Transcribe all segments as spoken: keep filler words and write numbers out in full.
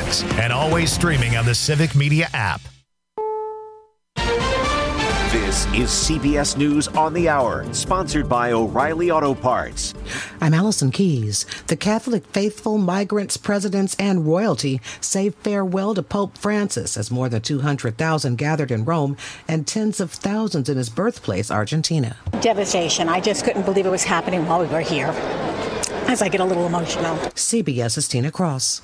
mornings and always streaming on the Civic Media app. This is C B S News on the Hour, sponsored by O'Reilly Auto Parts. I'm Allison Keys. The Catholic faithful, migrants, presidents, and royalty say farewell to Pope Francis as more than two hundred thousand gathered in Rome and tens of thousands in his birthplace, Argentina. Devastation. I just couldn't believe it was happening while we were here, as I get a little emotional. CBS's Tina Cross.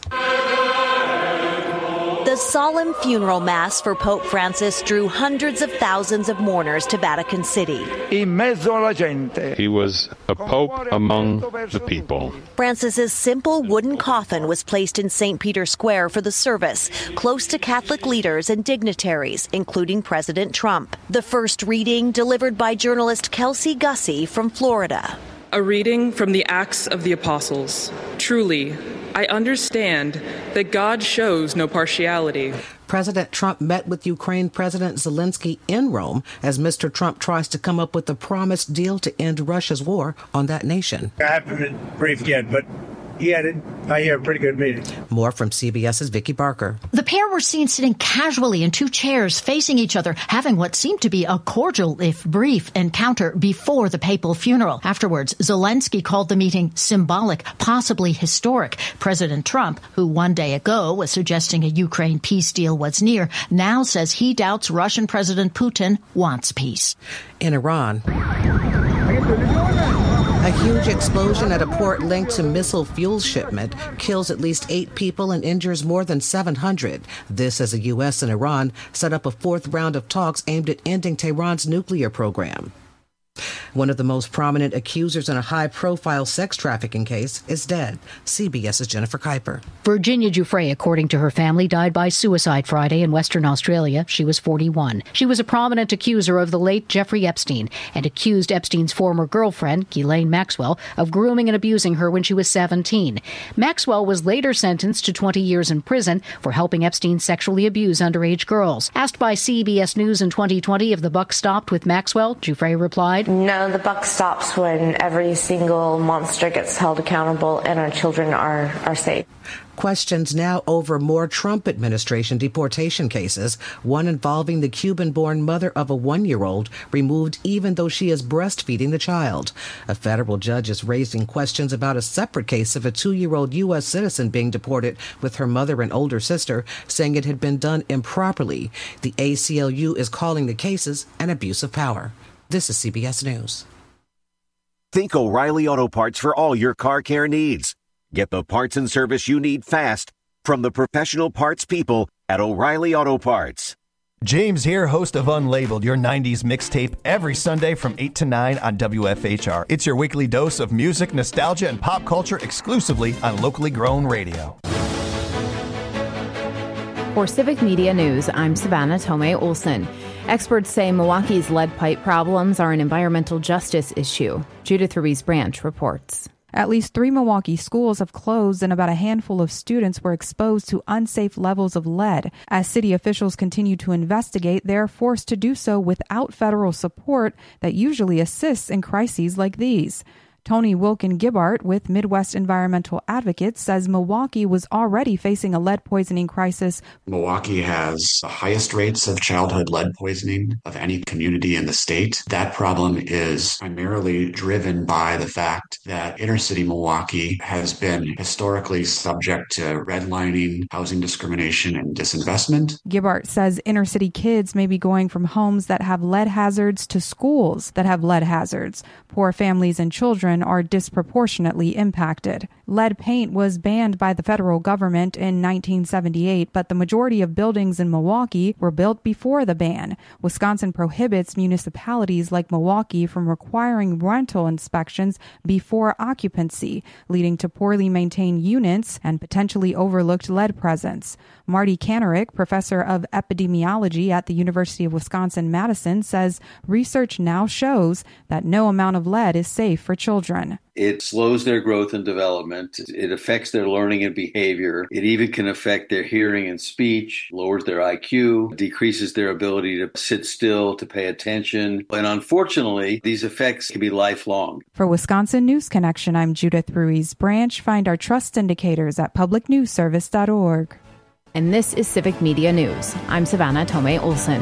The solemn funeral mass for Pope Francis drew hundreds of thousands of mourners to Vatican City. He was a pope among the people. Francis's simple wooden coffin was placed in Saint Peter's Square for the service, close to Catholic leaders and dignitaries, including President Trump. The first reading delivered by journalist Kelsey Gussie from Florida. A reading from the Acts of the Apostles. Truly, I understand that God shows no partiality. President Trump met with Ukraine President Zelensky in Rome as Mister Trump tries to come up with a promised deal to end Russia's war on that nation. I haven't been briefed yet, but he had, it, I hear, a pretty good meeting. More from CBS's Vicki Barker. The pair were seen sitting casually in two chairs facing each other, having what seemed to be a cordial, if brief, encounter before the papal funeral. Afterwards, Zelensky called the meeting symbolic, possibly historic. President Trump, who one day ago was suggesting a Ukraine peace deal was near, now says he doubts Russian President Putin wants peace. In Iran, a huge explosion at a port linked to missile fuel shipment kills at least eight people and injures more than seven hundred. This as the U S and Iran set up a fourth round of talks aimed at ending Tehran's nuclear program. One of the most prominent accusers in a high-profile sex trafficking case is dead. CBS's Jennifer Kuiper. Virginia Giuffre, according to her family, died by suicide Friday in Western Australia. She was forty-one. She was a prominent accuser of the late Jeffrey Epstein and accused Epstein's former girlfriend, Ghislaine Maxwell, of grooming and abusing her when she was seventeen. Maxwell was later sentenced to twenty years in prison for helping Epstein sexually abuse underage girls. Asked by C B S News in twenty twenty if the buck stopped with Maxwell, Giuffre replied, "No, the buck stops when every single monster gets held accountable and our children are, are safe." Questions now over more Trump administration deportation cases, one involving the Cuban-born mother of a one-year-old removed even though she is breastfeeding the child. A federal judge is raising questions about a separate case of a two-year-old U S citizen being deported with her mother and older sister, saying it had been done improperly. The A C L U is calling the cases an abuse of power. This is C B S News. Think O'Reilly Auto Parts for all your car care needs. Get the parts and service you need fast from the professional parts people at O'Reilly Auto Parts. James here, host of Unlabeled, your nineties mixtape, every Sunday from eight to nine on W F H R. It's your weekly dose of music, nostalgia, and pop culture exclusively on locally grown radio. For Civic Media News, I'm Savannah Tomei Olson. Experts say Milwaukee's lead pipe problems are an environmental justice issue. Judith Ruiz Branch reports. At least three Milwaukee schools have closed and about a handful of students were exposed to unsafe levels of lead. As city officials continue to investigate, they are forced to do so without federal support that usually assists in crises like these. Tony Wilkin Gibbart with Midwest Environmental Advocates says Milwaukee was already facing a lead poisoning crisis. Milwaukee has the highest rates of childhood lead poisoning of any community in the state. That problem is primarily driven by the fact that inner city Milwaukee has been historically subject to redlining, housing discrimination, and disinvestment. Gibbart says inner city kids may be going from homes that have lead hazards to schools that have lead hazards. Poor families and children are disproportionately impacted. Lead paint was banned by the federal government in nineteen seventy-eight, but the majority of buildings in Milwaukee were built before the ban. Wisconsin prohibits municipalities like Milwaukee from requiring rental inspections before occupancy, leading to poorly maintained units and potentially overlooked lead presence. Marty Kanarick, professor of epidemiology at the University of Wisconsin-Madison, says research now shows that no amount of lead is safe for children. It slows their growth and development. It affects their learning and behavior. It even can affect their hearing and speech, lowers their I Q, decreases their ability to sit still, to pay attention. And unfortunately, these effects can be lifelong. For Wisconsin News Connection, I'm Judith Ruiz Branch. Find our trust indicators at public news service dot org. and this is Civic Media News. I'm Savannah Tomei Olson.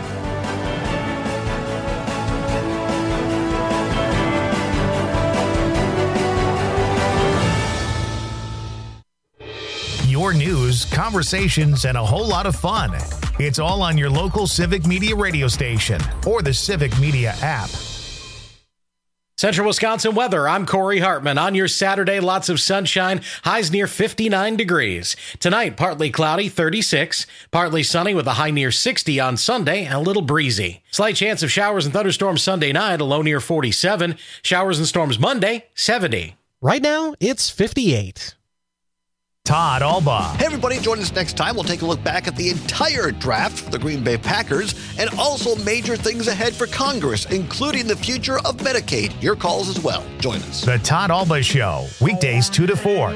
Your news, conversations, and a whole lot of fun. It's all on your local Civic Media radio station or the Civic Media app. Central Wisconsin weather. I'm Corey Hartman. On your Saturday, lots of sunshine, highs near fifty-nine degrees. Tonight, partly cloudy, thirty-six. Partly sunny with a high near sixty on Sunday and a little breezy. Slight chance of showers and thunderstorms Sunday night, a low near forty-seven. Showers and storms Monday, seventy. Right now, it's fifty-eight. Todd Alba. Hey, everybody, join us next time. We'll take a look back at the entire draft for the Green Bay Packers and also major things ahead for Congress, including the future of Medicaid. Your calls as well. Join us. The Todd Alba Show, weekdays two to four.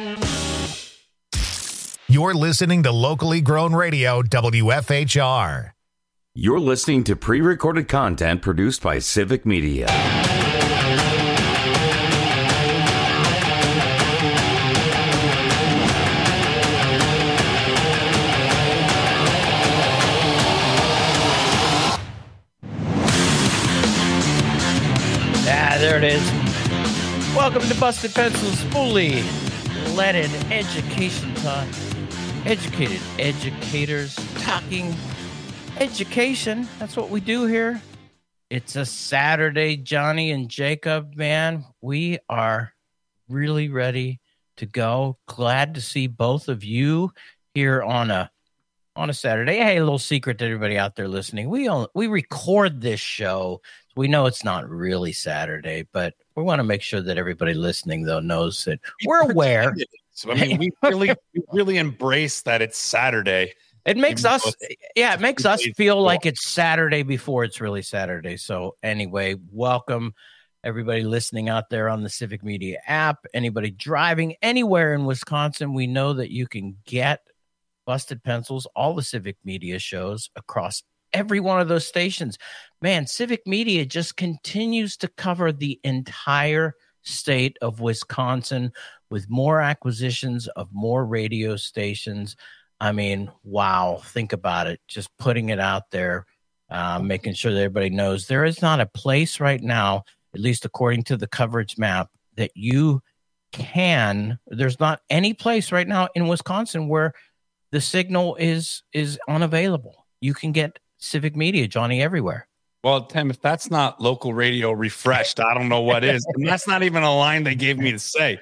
You're listening to locally grown radio, W F H R. You're listening to pre-recorded content produced by Civic Media. There it is. Welcome to Busted Pencils, fully leaded education talk. Educated educators talking education. That's what we do here. It's a Saturday, Johnny and Jacob, man. We are really ready to go. Glad to see both of you here on a on a Saturday. Hey, a little secret to everybody out there listening. We only, we record this show. We know it's not really Saturday, but we want to make sure that everybody listening, though, knows that we're aware. So, I mean, we really, we really embrace that it's Saturday. It makes us, yeah, it makes us feel like it's Saturday before it's really Saturday. So anyway, welcome everybody listening out there on the Civic Media app. Anybody driving anywhere in Wisconsin, we know that you can get Busted Pencils, all the Civic Media shows across every one of those stations. Man, Civic Media just continues to cover the entire state of Wisconsin with more acquisitions of more radio stations. I mean, wow, think about it. Just putting it out there, uh, making sure that everybody knows there is not a place right now, at least according to the coverage map, that you can, there's not any place right now in Wisconsin where the signal is is unavailable. You can get Civic Media, Johnny, everywhere. Well, Tim, if that's not local radio refreshed, I don't know what is. And that's not even a line they gave me to say.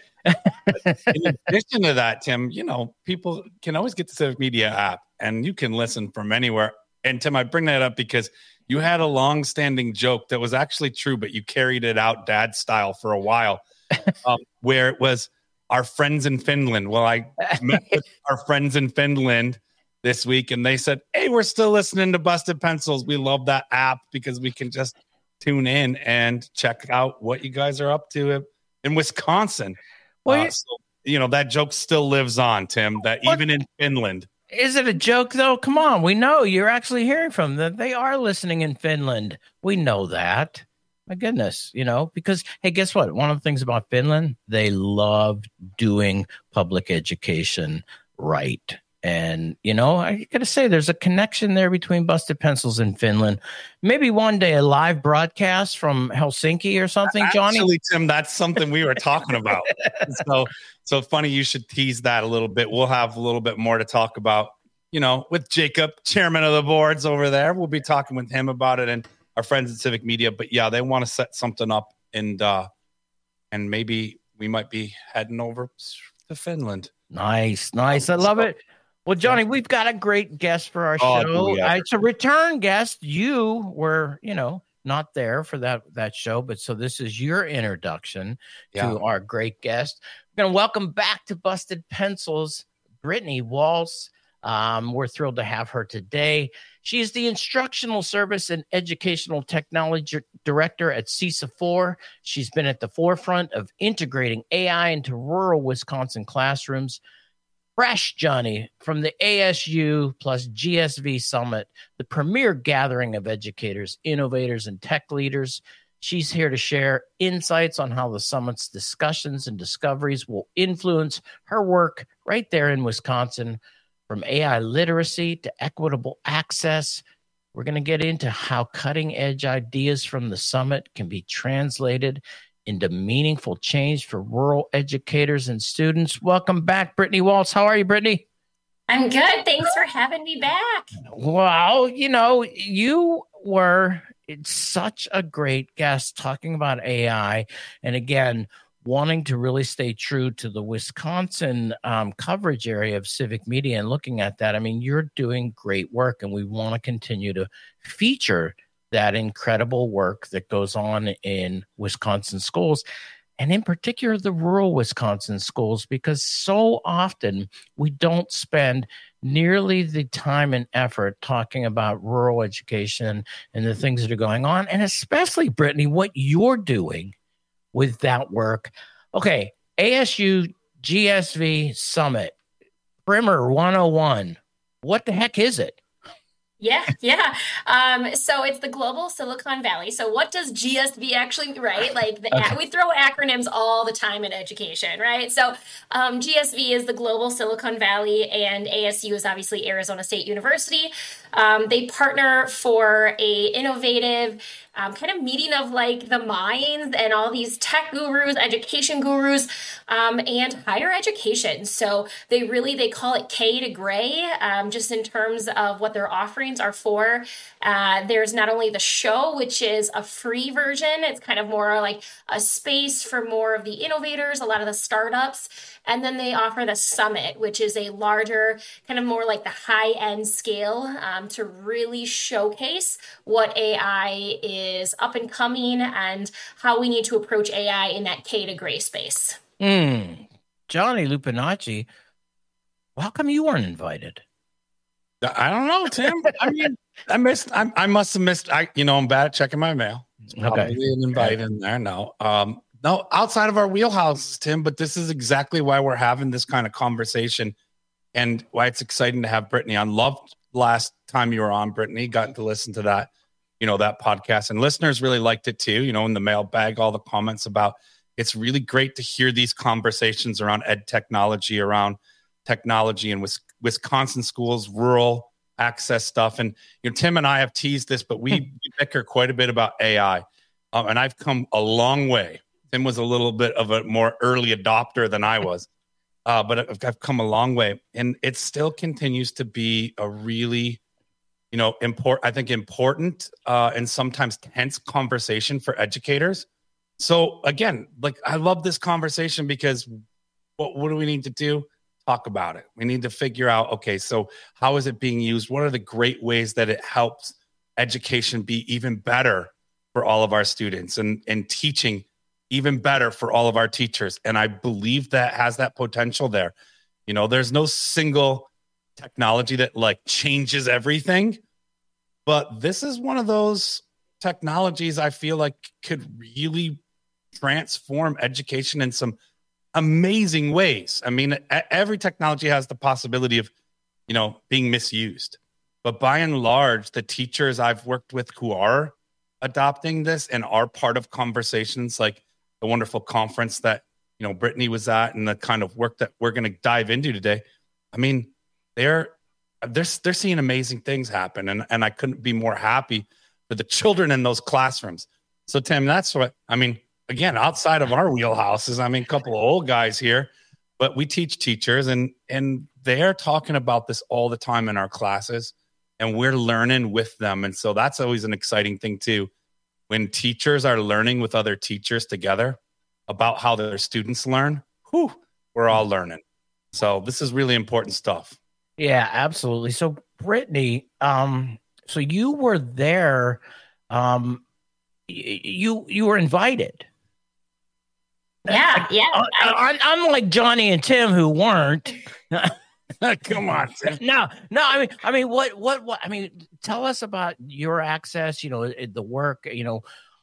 In addition to that, Tim, you know, people can always get the Civic Media app and you can listen from anywhere. And Tim, I bring that up because you had a long-standing joke that was actually true, but you carried it out dad style for a while, um, where it was our friends in Finland. Well, I met with our friends in Finland this week, and they said, hey, we're still listening to Busted Pencils. We love that app because we can just tune in and check out what you guys are up to in Wisconsin. Well, uh, so, you know, that joke still lives on, Tim, that what? Even in Finland. Is it a joke, though? Come on. We know you're actually hearing from them. They are listening in Finland. We know that. My goodness, you know, because, hey, guess what? One of the things about Finland, they love doing public education right. And, you know, I got to say, there's a connection there between Busted Pencils and Finland. Maybe one day a live broadcast from Helsinki or something, Johnny? Actually, Tim, that's something we were talking about. so, so funny you should tease that a little bit. We'll have a little bit more to talk about, you know, with Jacob, chairman of the boards over there. We'll be talking with him about it and our friends at Civic Media. But, yeah, they want to set something up, and uh, and maybe we might be heading over to Finland. Nice, nice. I love it. Well, Johnny, we've got a great guest for our oh, show. Yeah. It's a return guest. You were, you know, not there for that, that show, but so this is your introduction yeah. to our great guest. We're going to welcome back to Busted Pencils, Brittany Waltz. Um, we're thrilled to have her today. She is the Instructional Service and Educational Technology Director at C I S A four. She's been at the forefront of integrating A I into rural Wisconsin classrooms. Fresh, Johnny, from the A S U plus G S V Summit, the premier gathering of educators, innovators, and tech leaders. She's here to share insights on how the summit's discussions and discoveries will influence her work right there in Wisconsin. from A I literacy to equitable access. We're going to get into how cutting-edge ideas from the summit can be translated into meaningful change for rural educators and students. Welcome back, Brittany Waltz. How are you, Brittany? I'm good. Thanks for having me back. Well, you know, you were such a great guest talking about A I. And again, wanting to really stay true to the Wisconsin um, coverage area of civic media and looking at that. I mean, you're doing great work, and we want to continue to feature that incredible work that goes on in Wisconsin schools, and in particular, the rural Wisconsin schools, because so often we don't spend nearly the time and effort talking about rural education and the things that are going on, and especially, Brittany, what you're doing with that work. Okay, A S U G S V Summit, Primer one oh one. What the heck is it? Yeah, yeah. Um, so it's the Global Silicon Valley. So what does G S V actually, right? Like the, okay. we throw acronyms all the time in education, right? So um, G S V is the Global Silicon Valley, and A S U is obviously Arizona State University. Um, they partner for a innovative um, kind of meeting of like the minds and all these tech gurus, education gurus, um, and higher education. So they really, they call it K to Gray, um, just in terms of what their offerings are for. Uh, there's not only the show, which is a free version. It's kind of more like a space for more of the innovators, a lot of the startups. And then they offer the summit, which is a larger, kind of more like the high-end scale um, to really showcase what A I is up and coming and how we need to approach A I in that K to Gray space. Mm. Johnny Lupinacci, how come you weren't invited? I don't know, Tim. I mean, I missed. I, I must have missed. I, you know, I'm bad at checking my mail. It's probably okay. An invite in there. No, um, no, outside of our wheelhouses, Tim. But this is exactly why we're having this kind of conversation, and why it's exciting to have Brittany on. Loved last time you were on, Brittany. Got to listen to that, you know, that podcast, and listeners really liked it too. You know, in the mailbag, all the comments about. It's really great to hear these conversations around ed technology, around technology and Wisconsin schools, rural access stuff. And, you know, Tim and I have teased this, but we, we bicker quite a bit about A I. Um, and I've come a long way. Tim was a little bit of a more early adopter than I was, uh, but I've, I've come a long way. And it still continues to be a really, you know, important, I think important uh, and sometimes tense conversation for educators. So again, like I love this conversation because what, what do we need to do? Talk about it. We need to figure out, okay, so how is it being used? What are the great ways that it helps education be even better for all of our students and, and teaching even better for all of our teachers? And I believe that has that potential there. You know, there's no single technology that like changes everything, but this is one of those technologies I feel like could really transform education in some amazing ways. I mean, every technology has the possibility of, you know, being misused. But by and large, the teachers I've worked with who are adopting this and are part of conversations like the wonderful conference that, you know, Brittany was at and the kind of work that we're going to dive into today. I mean, they're, they're, they're seeing amazing things happen. And, and I couldn't be more happy for the children in those classrooms. So, Tim, that's what, I mean, again, outside of our wheelhouses, I mean, a couple of old guys here, but we teach teachers and, and they're talking about this all the time in our classes and we're learning with them. And so that's always an exciting thing too. When teachers are learning with other teachers together about how their students learn, whew, we're all learning. So this is really important stuff. Yeah, absolutely. So Brittany, um, so you were there, um, you, you were invited. Yeah, yeah. I, unlike Johnny and Tim, who weren't. Come on, Tim. No, no. I mean, I mean, what, what, what? I mean, tell us about your access. You know, the work. You know,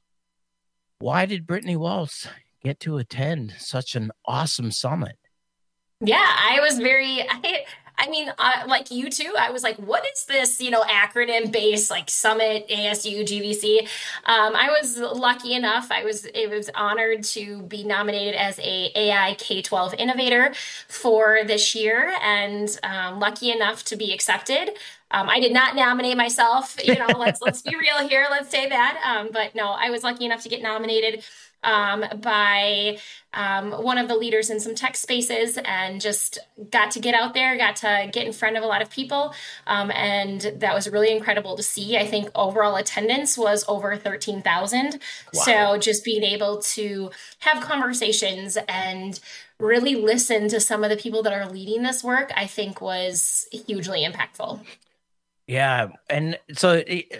why did Brittany Waltz get to attend such an awesome summit? Yeah, I was very. I, I mean, uh, like you too, I was like, what is this, you know, acronym based like Summit, A S U, G V C? Um, I was lucky enough. I was, it was honored to be nominated as a AI K twelve innovator for this year, and um, lucky enough to be accepted. Um, I did not nominate myself, you know, let's, let's be real here. Let's say that. Um, but no, I was lucky enough to get nominated um, by um, one of the leaders in some tech spaces, and just got to get out there, got to get in front of a lot of people. Um, and that was really incredible to see. I think overall attendance was over thirteen thousand. Wow. So just being able to have conversations and really listen to some of the people that are leading this work, I think was hugely impactful. Yeah. And so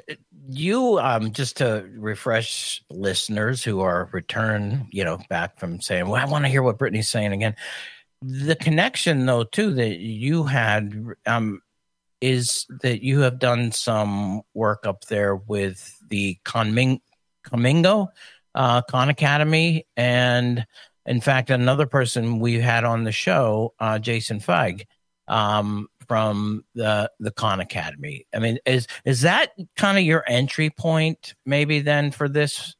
you, um, just to refresh listeners who are return, you know, back from saying, well, I want to hear what Brittany's saying again. The connection, though, too, that you had um, is that you have done some work up there with the Conming- Comingo uh, Khan Academy. And in fact, another person we had on the show, uh, Jason Feig, um, from the the Khan Academy. I mean, is is that kind of your entry point maybe then for this?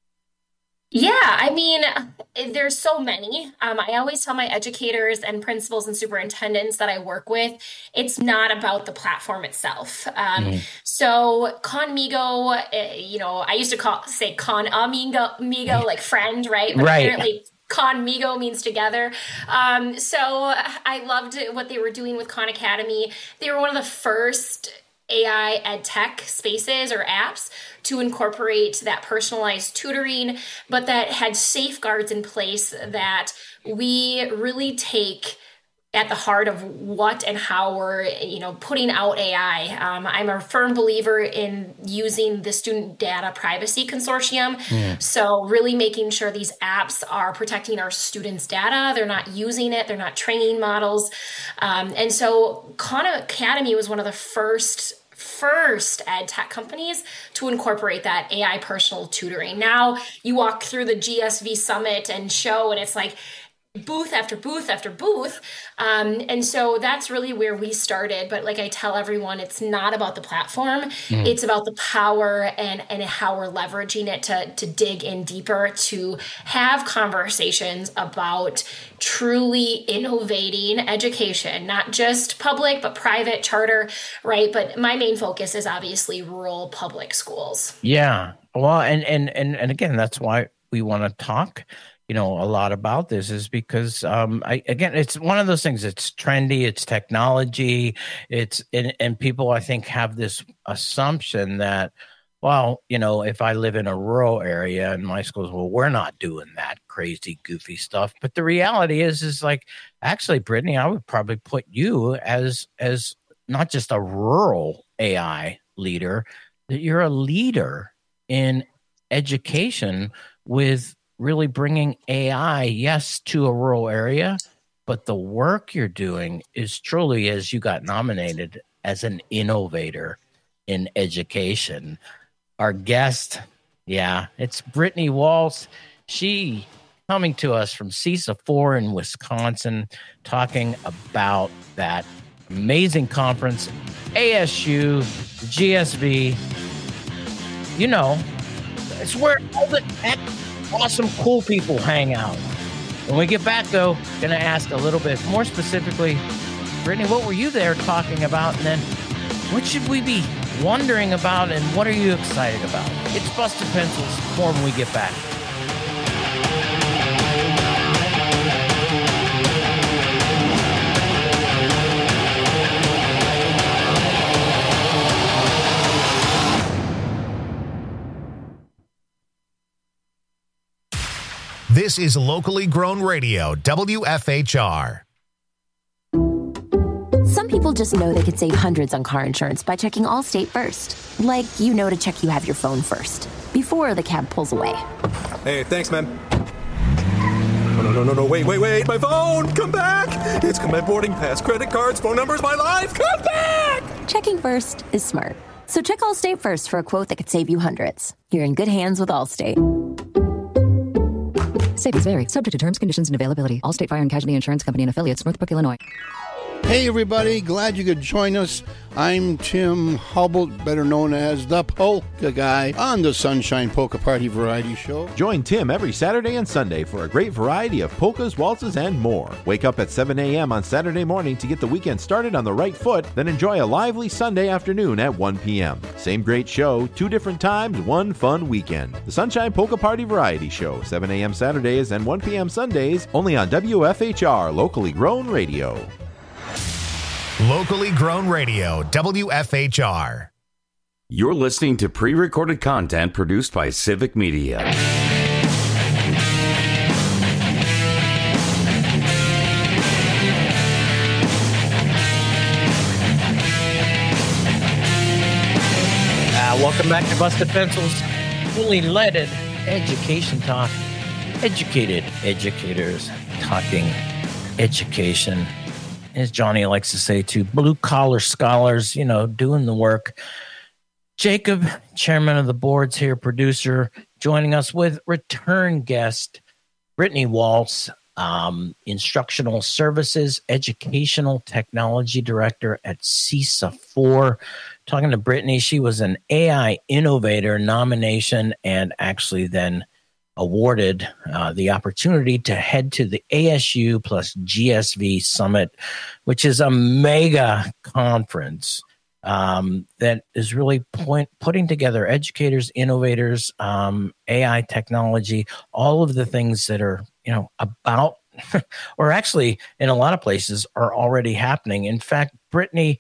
Yeah, I mean, there's so many. Um, I always tell my educators and principals and superintendents that I work with, it's not about the platform itself. Um, mm. So Conmigo, uh, you know, I used to call say Con Amigo, amigo like friend, right? But right. apparently Conmigo means together. Um, so I loved what they were doing with Khan Academy. They were one of the first A I ed tech spaces or apps to incorporate that personalized tutoring, but that had safeguards in place that we really take at the heart of what and how we're, you know, putting out A I. Um, I'm a firm believer in using the Student Data Privacy Consortium. Mm. So really making sure these apps are protecting our students' data. They're not using it. They're not training models. Um, and so Khan Academy was one of the first first ed tech companies to incorporate that A I personal tutoring. Now you walk through the G S V Summit and show, and it's like booth after booth after booth. Um, and so that's really where we started. But like I tell everyone, it's not about the platform. Mm. It's about the power and, and how we're leveraging it to, to dig in deeper, to have conversations about truly innovating education, not just public, but private, charter, right? But my main focus is obviously rural public schools. Yeah. Well, and, and, and, and again, that's why we want to talk you know, a lot about this is because, um, I, again, it's one of those things. It's trendy, it's technology, it's, and, and people, I think, have this assumption that, well, you know, if I live in a rural area and my schools, well, we're not doing that crazy, goofy stuff. But the reality is, is like, actually, Brittany, I would probably put you as, as not just a rural A I leader, that you're a leader in education with really bringing A I, yes, to a rural area, but the work you're doing is truly, as you got nominated as an innovator in education. Our guest, yeah, it's Brittany Waltz. She coming to us from C I S A four in Wisconsin, talking about that amazing conference, A S U, G S V. You know, it's where all the awesome, cool people hang out. When we get back, though, going to ask a little bit more specifically, Brittany, what were you there talking about? And then what should we be wondering about? And what are you excited about? It's Busted Pencils. More when we get back. This is locally grown radio, W F H R. Some people just know they could save hundreds on car insurance by checking Allstate first. Like, you know to check you have your phone first, before the cab pulls away. Hey, thanks, man. Oh, no, no, no, no, wait, wait, wait, my phone! Come back! It's got my boarding pass, credit cards, phone numbers, my life! Come back! Checking first is smart. So check Allstate first for a quote that could save you hundreds. You're in good hands with Allstate. Savings vary, subject to terms, conditions, and availability. Allstate Fire and Casualty Insurance Company and affiliates, Northbrook, Illinois. Hey everybody, glad you could join us. I'm Tim Hubble, better known as the Polka Guy, on the Sunshine Polka Party Variety Show. Join Tim every Saturday and Sunday for a great variety of polkas, waltzes, and more. Wake up at seven a.m. on Saturday morning to get the weekend started on the right foot, then enjoy a lively Sunday afternoon at one p.m. Same great show, two different times, one fun weekend. The Sunshine Polka Party Variety Show, seven a.m. Saturdays and one p.m. Sundays, only on W F H R, locally grown radio. Locally grown radio, W F H R. You're listening to pre-recorded content produced by Civic Media. Uh, welcome back to Busted Pencils, fully leaded education talk. Educated educators talking education. As Johnny likes to say, to blue-collar scholars, you know, doing the work. Jacob, chairman of the boards here, producer, joining us with return guest, Brittany Waltz, um, instructional services, educational technology director at C I S A four. Talking to Brittany, she was an A I Innovator nomination and actually then awarded uh, the opportunity to head to the A S U plus G S V Summit, which is a mega conference um, that is really point, putting together educators, innovators, um, A I technology, all of the things that are, you know, about, or actually in a lot of places are already happening. In fact, Brittany,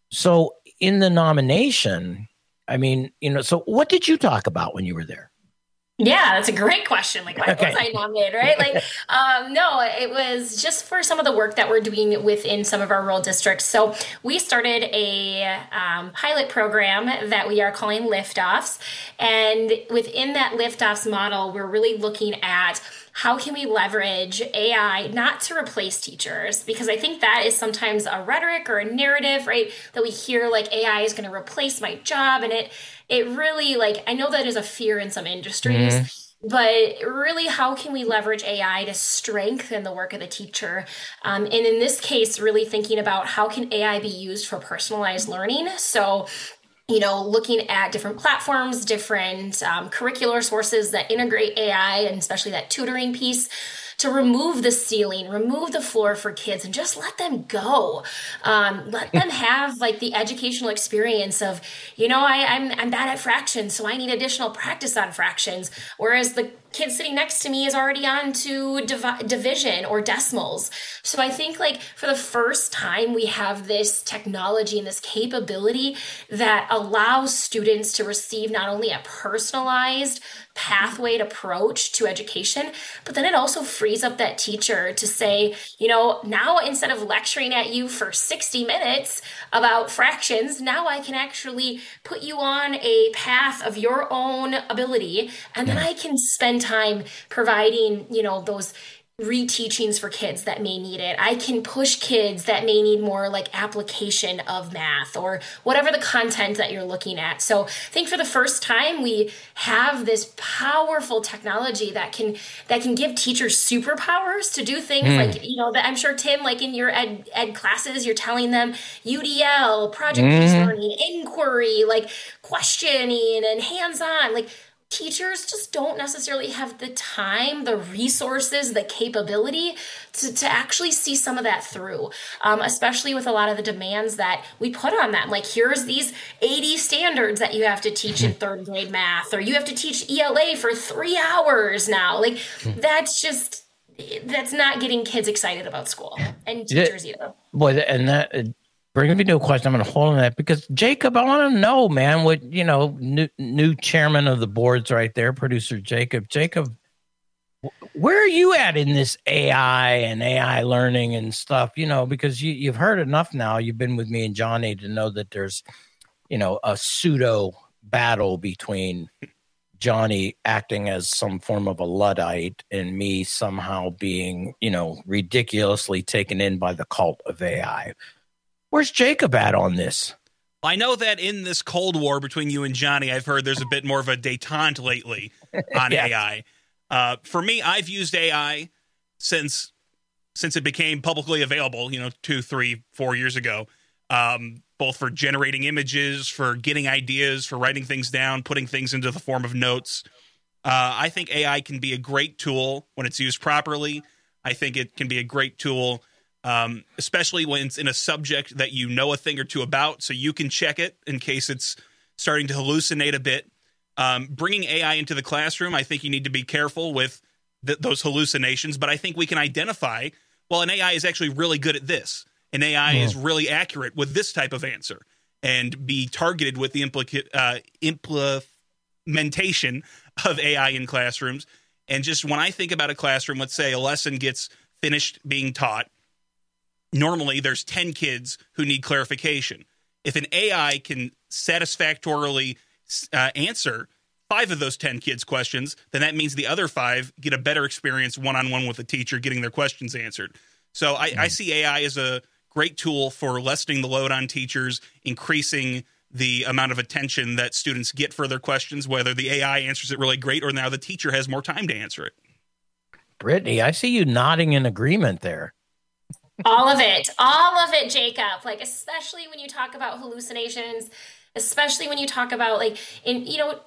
so in the nomination, I mean, you know, so what did you talk about when you were there? Yeah, that's a great question. Like, why Okay. was I nominated, right? Like, um, no, it was just for some of the work that we're doing within some of our rural districts. So we started a um, pilot program that we are calling Liftoffs. And within that Liftoffs model, we're really looking at how can we leverage A I not to replace teachers? Because I think that is sometimes a rhetoric or a narrative, right? That we hear like A I is going to replace my job. And it it really, like, I know that is a fear in some industries. Mm-hmm. But really, how can we leverage A I to strengthen the work of the teacher? Um, and in this case, really thinking about how can A I be used for personalized learning? So, you know, looking at different platforms, different um, curricular sources that integrate A I, and especially that tutoring piece, to remove the ceiling, remove the floor for kids, and just let them go. Um, let them have like the educational experience of, you know, I, I'm I'm bad at fractions, so I need additional practice on fractions. Whereas the kid sitting next to me is already on to divi- division or decimals. So I think like for the first time, we have this technology and this capability that allows students to receive not only a personalized pathwayed approach to education, but then it also frees up that teacher to say, you know, now instead of lecturing at you for sixty minutes about fractions, now I can actually put you on a path of your own ability, and then I can spend time providing, you know, those reteachings for kids that may need it. I can push kids that may need more like application of math or whatever the content that you're looking at. So I think for the first time, we have this powerful technology that can that can give teachers superpowers to do things mm. like, you know, that I'm sure, Tim, like in your ed, ed classes, you're telling them U D L, project-based mm. learning, inquiry, like questioning and hands-on, like teachers just don't necessarily have the time, the resources, the capability to, to actually see some of that through, um, especially with a lot of the demands that we put on them. Like, here's these eighty standards that you have to teach in third grade math, or you have to teach E L A for three hours now. Like, that's just, that's not getting kids excited about school, and teachers yeah, either. Boy, and that uh, brings me to a question. I'm going to hold on that because, Jacob, I want to know, man, what, you know, new, new chairman of the boards right there, producer Jacob. Jacob, where are you at in this A I and A I learning and stuff? You know, because you, you've heard enough now. You've been with me and Johnny to know that there's, you know, a pseudo battle between Johnny acting as some form of a Luddite and me somehow being, you know, ridiculously taken in by the cult of A I. Where's Jacob at on this? I know that in this Cold War between you and Johnny, I've heard there's a bit more of a détente lately on yeah. A I. Uh, for me, I've used A I since since it became publicly available, you know, two, three, four years ago, um, both for generating images, for getting ideas, for writing things down, putting things into the form of notes. Uh, I think A I can be a great tool when it's used properly. I think it can be a great tool, um, especially when it's in a subject that you know a thing or two about, so you can check it in case it's starting to hallucinate a bit. Um, bringing A I into the classroom, I think you need to be careful with th- those hallucinations, but I think we can identify, well, an A I is actually really good at this. An A I yeah. is really accurate with this type of answer, and be targeted with the implica- uh, implementation of A I in classrooms. And just when I think about a classroom, let's say a lesson gets finished being taught, normally there's ten kids who need clarification. If an A I can satisfactorily uh, answer five of those ten kids' questions, then that means the other five get a better experience one-on-one with the teacher getting their questions answered. So I, mm. I see A I as a great tool for lessening the load on teachers, increasing the amount of attention that students get for their questions, whether the A I answers it really great or now the teacher has more time to answer it. Brittany, I see you nodding in agreement there. All of it. All of it, Jacob. Like, especially when you talk about hallucinations, especially when you talk about, like, in, you know,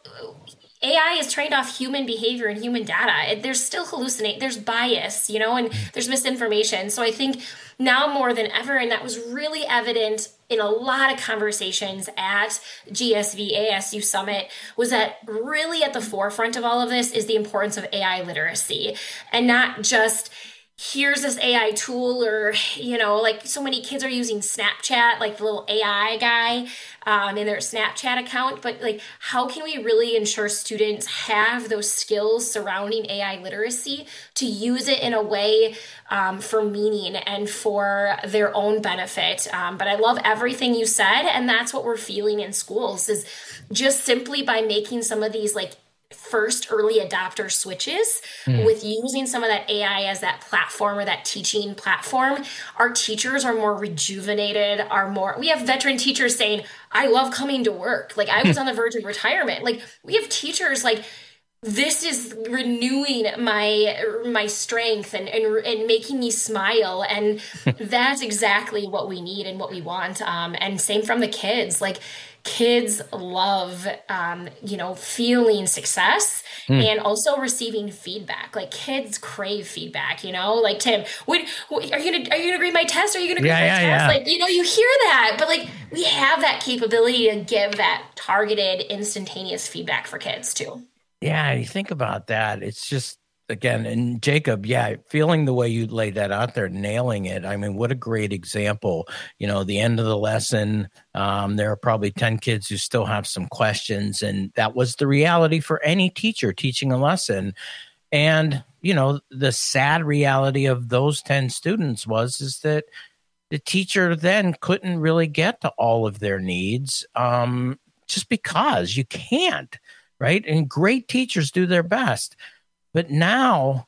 A I is trained off human behavior and human data. There's still hallucinate. There's bias, you know, and there's misinformation. So I think now more than ever, and that was really evident in a lot of conversations at G S V A S U Summit, was that really at the forefront of all of this is the importance of A I literacy, and not just here's this A I tool, or, you know, like so many kids are using Snapchat, like the little A I guy um, in their Snapchat account. But like, how can we really ensure students have those skills surrounding A I literacy to use it in a way um, for meaning and for their own benefit? Um, but I love everything you said. And that's what we're feeling in schools, is just simply by making some of these like first early adopter switches mm. with using some of that A I as that platform or that teaching platform, our teachers are more rejuvenated, are more, we have veteran teachers saying, I love coming to work. Like, I was on the verge of retirement. Like, we have teachers like, this is renewing my my strength and, and, and making me smile. And that's exactly what we need and what we want. Um, and same from the kids. Like, kids love, um, you know, feeling success mm. and also receiving feedback. Like, kids crave feedback, you know, like, Tim, what, what, are you going to, are you going to grade my test? Are you going to grade yeah, my yeah, test? Yeah. Like, you know, you hear that, but like, we have that capability to give that targeted, instantaneous feedback for kids too. Yeah, you think about that. It's just, again, and Jacob, yeah, feeling the way you laid that out there, nailing it. I mean, what a great example. You know, the end of the lesson, um, there are probably ten kids who still have some questions. And that was the reality for any teacher teaching a lesson. And, you know, the sad reality of those ten students was, is that the teacher then couldn't really get to all of their needs um, just because you can't. Right. And great teachers do their best. But now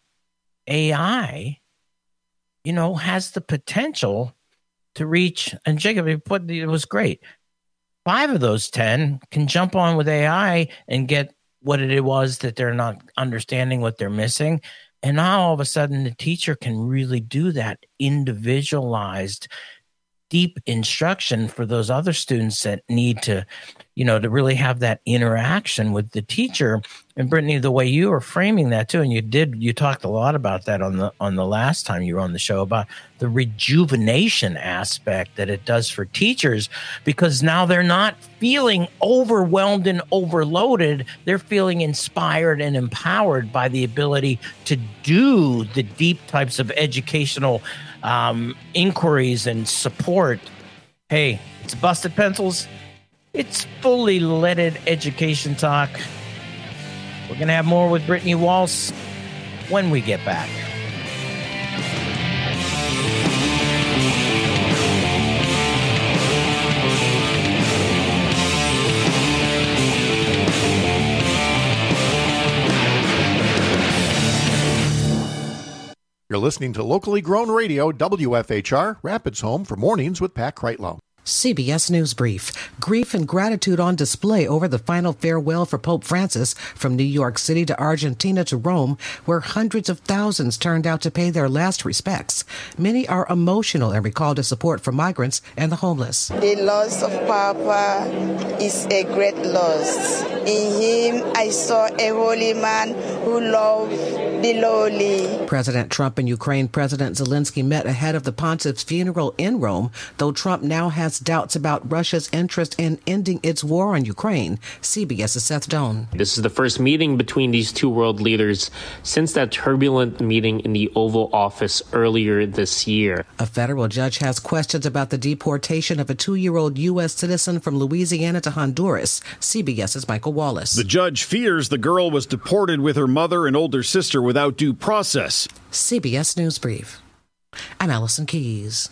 A I, you know, has the potential to reach, and Jacob, you put, it was great. Five of those ten can jump on with A I and get what it was that they're not understanding, what they're missing. And now all of a sudden the teacher can really do that individualized, deep instruction for those other students that need to, you know, to really have that interaction with the teacher. And Brittany, the way you were framing that too, and you did, you talked a lot about that on the on the last time you were on the show, about the rejuvenation aspect that it does for teachers, because now they're not feeling overwhelmed and overloaded. They're feeling inspired and empowered by the ability to do the deep types of educational um, inquiries and support. Hey, it's Busted Pencils. It's fully leaded education talk. We're going to have more with Brittany Walsh when we get back. You're listening to locally grown radio, W F H R, Rapids Home for Mornings with Pat Kreitlow. C B S News Brief. Grief and gratitude on display over the final farewell for Pope Francis from New York City to Argentina to Rome, where hundreds of thousands turned out to pay their last respects. Many are emotional and recalled his support for migrants and the homeless. The loss of Papa is a great loss. In him, I saw a holy man who loved the lowly. President Trump and Ukraine President Zelensky met ahead of the pontiff's funeral in Rome, though Trump now has doubts about Russia's interest in ending its war on Ukraine. CBS's Seth Doan. This is the first meeting between these two world leaders since that turbulent meeting in the Oval Office earlier this year. A federal judge has questions about the deportation of a two-year-old U S citizen from Louisiana to Honduras. CBS's Michael Wallace. The judge fears the girl was deported with her mother and older sister without due process. C B S News Brief. I'm Allison Keys.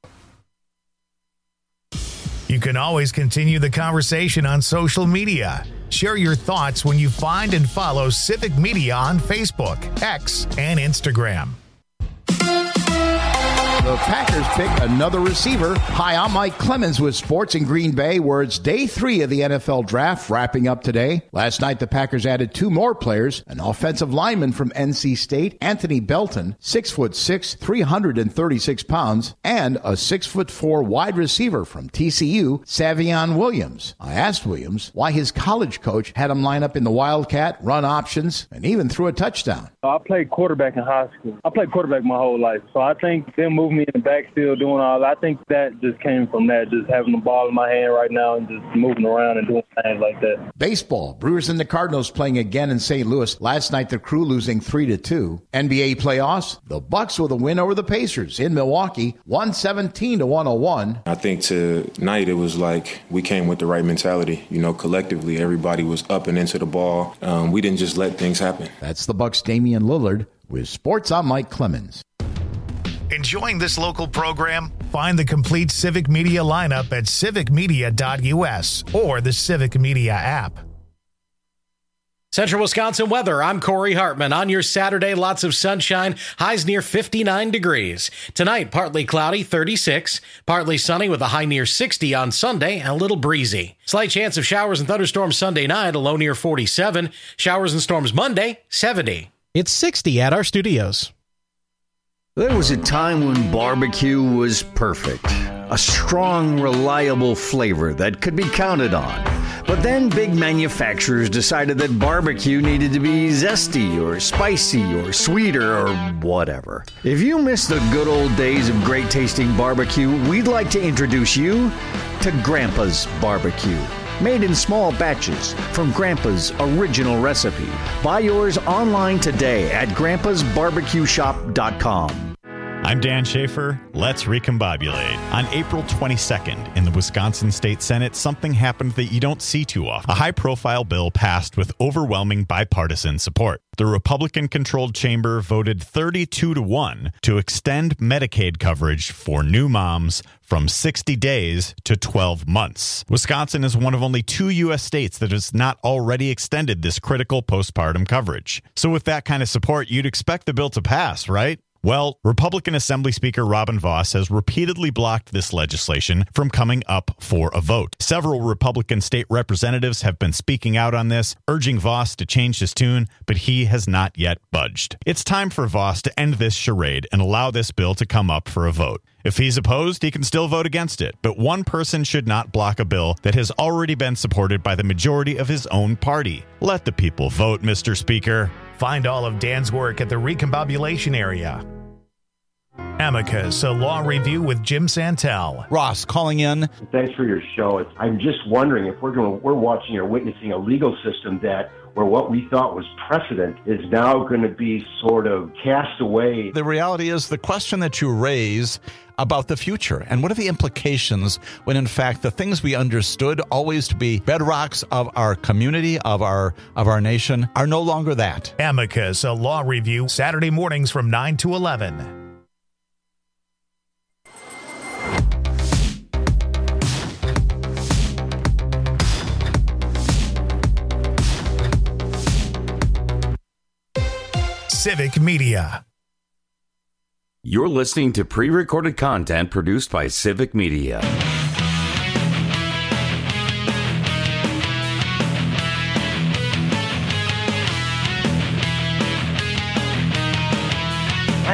You can always continue the conversation on social media. Share your thoughts when you find and follow Civic Media on Facebook, X, and Instagram. The Packers pick another receiver. Hi, I'm Mike Clemens with Sports in Green Bay, where it's day three of the N F L Draft wrapping up today. Last night, the Packers added two more players, an offensive lineman from N C State, Anthony Belton, six foot six, three hundred thirty-six pounds, and a six foot four wide receiver from T C U, Savion Williams. I asked Williams why his college coach had him line up in the Wildcat, run options, and even threw a touchdown. I played quarterback in high school. I played quarterback my whole life, so I think them moving me in the backfield, doing all that, I think that just came from that, just having the ball in my hand right now and just moving around and doing things like that. Baseball, Brewers and the Cardinals playing again in Saint Louis. Last night, the Crew losing three to two. N B A playoffs, the Bucks with a win over the Pacers in Milwaukee, one seventeen to one oh one. I think tonight it was like we came with the right mentality. You know, collectively, everybody was up and into the ball. Um, we didn't just let things happen. That's the Bucks' Damian Lillard. With Sports, I'm Mike Clemens. Enjoying this local program? Find the complete Civic Media lineup at civic media dot u s or the Civic Media app. Central Wisconsin weather. I'm Corey Hartman. On your Saturday, lots of sunshine, highs near fifty-nine degrees. Tonight, partly cloudy, thirty-six. Partly sunny with a high near sixty on Sunday and a little breezy. Slight chance of showers and thunderstorms Sunday night, a low near forty-seven. Showers and storms Monday, seventy. It's sixty at our studios. There was a time when barbecue was perfect. A strong, reliable flavor that could be counted on. But then big manufacturers decided that barbecue needed to be zesty or spicy or sweeter or whatever. If you miss the good old days of great tasting barbecue, we'd like to introduce you to Grandpa's Barbecue. Made in small batches from Grandpa's original recipe. Buy yours online today at grandpas barbecue shop dot com. I'm Dan Schaefer. Let's recombobulate. On April twenty-second, in the Wisconsin State Senate, something happened that you don't see too often. A high-profile bill passed with overwhelming bipartisan support. The Republican-controlled chamber voted thirty-two to one to extend Medicaid coverage for new moms from sixty days to twelve months. Wisconsin is one of only two U S states that has not already extended this critical postpartum coverage. So with that kind of support, you'd expect the bill to pass, right? Well, Republican Assembly Speaker Robin Vos has repeatedly blocked this legislation from coming up for a vote. Several Republican state representatives have been speaking out on this, urging Vos to change his tune, but he has not yet budged. It's time for Vos to end this charade and allow this bill to come up for a vote. If he's opposed, he can still vote against it, but one person should not block a bill that has already been supported by the majority of his own party. Let the people vote, Mister Speaker. Find all of Dan's work at the Recombobulation area. Amicus, a law review with Jim Santel. Ross calling in. Thanks for your show. It's, I'm just wondering if we're going, we're watching or witnessing a legal system that where what we thought was precedent is now going to be sort of cast away. The reality is the question that you raise about the future and what are the implications when in fact the things we understood always to be bedrocks of our community, of our of our nation, are no longer that. Amicus, a law review, Saturday mornings from nine to eleven. Civic Media. You're listening to pre-recorded content produced by Civic Media.